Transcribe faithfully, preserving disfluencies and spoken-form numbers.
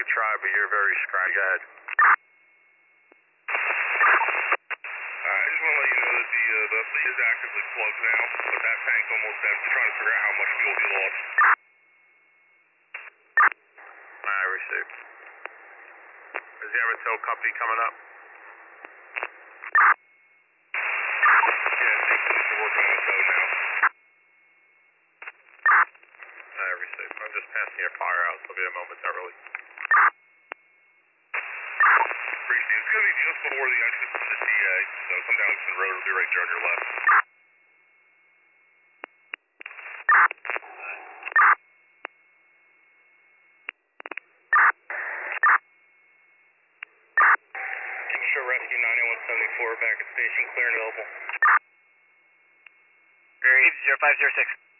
could try, but you're very scratchy. Go ahead. I just want to let you know that the, uh, the fleet is actively plugged now, but that tank's almost empty. Trying to figure out how much fuel he lost. I received. Does he have a tow company coming up? Yeah, I think police are working on the tow now. I received. I'm just passing your fire out, so it'll be a momentarily. Appreciate it. It's going to be just before the exit to the D A, so come down Easton Road, it'll be right there on your left. Show Rescue nine one seven four back at station, clear and available. Very zero five zero six.